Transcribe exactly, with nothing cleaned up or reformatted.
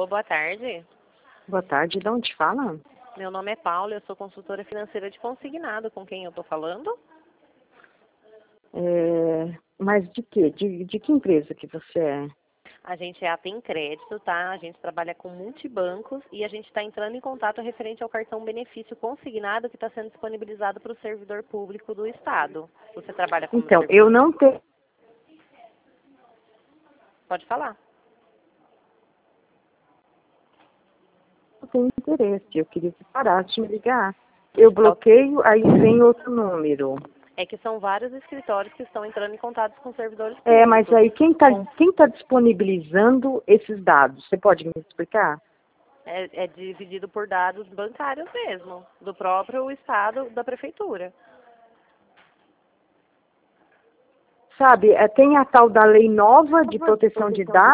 Alô, boa tarde. Boa tarde, de onde fala? Meu nome é Paula, eu sou consultora financeira de consignado. Com quem eu estou falando? É, mas de quê? De, de que empresa que você é? A gente é a Tem Crédito, tá? A gente trabalha com multibancos e a gente está entrando em contato referente ao cartão benefício consignado que está sendo disponibilizado para o servidor público do Estado. Você trabalha como Então, servidor? eu não tenho Pode falar. tenho interesse, eu queria que parasse de me ligar. Eu bloqueio, aí vem outro número. É que são vários escritórios que estão entrando em contato com servidores públicos. É, mas aí quem está quem tá disponibilizando esses dados? Você pode me explicar? É, é dividido por dados bancários mesmo, do próprio Estado, da Prefeitura. Sabe, é, tem a tal da lei nova de proteção de dados.